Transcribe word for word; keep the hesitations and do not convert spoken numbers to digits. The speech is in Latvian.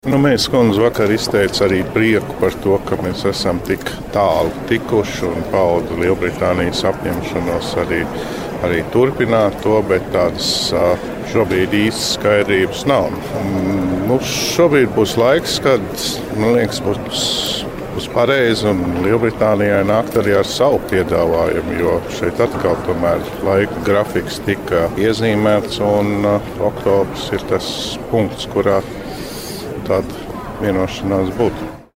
Nu, mēs, kundze, vakar izteica arī prieku par to, ka mēs esam tik tālu tikuši un pauda Lielbritānijas apņemšanos arī, arī turpināt to, bet tādas šobrīd īstas skaidrības nav. Nu, šobrīd būs laiks, kad, man liekas, būs, būs pareizi un Lielbritānijai nākt arī ar savu piedāvājumu, jo šeit atkal tomēr laika grafiks tika iezīmēts un uh, oktobrs ir tas punkts, kurā tāda vienošanās būtu.